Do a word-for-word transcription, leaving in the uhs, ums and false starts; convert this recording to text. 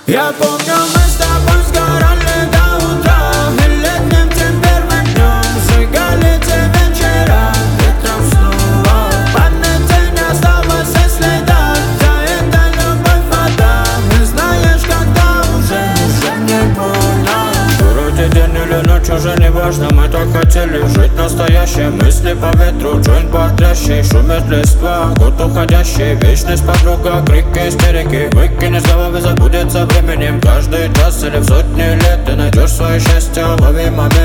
Я помню, мы с тобой сгорали до утра, и летним тем первым днем сжигали те вечера ветром снова. В памяти не осталось и следа, вся эта любовь вода. Не знаешь, когда уже, уже не больно. Вроде день или ночь, уже не важно. Мы так хотели жить настоящим. Мысли по ветру, джойнт бодрящий, шумит листва, год уходящий. Вечность подруга, крики, истерики. Выкини с головы, забудется временем. Каждый час или в сотни лет ты найдешь свое счастье. Лови момент.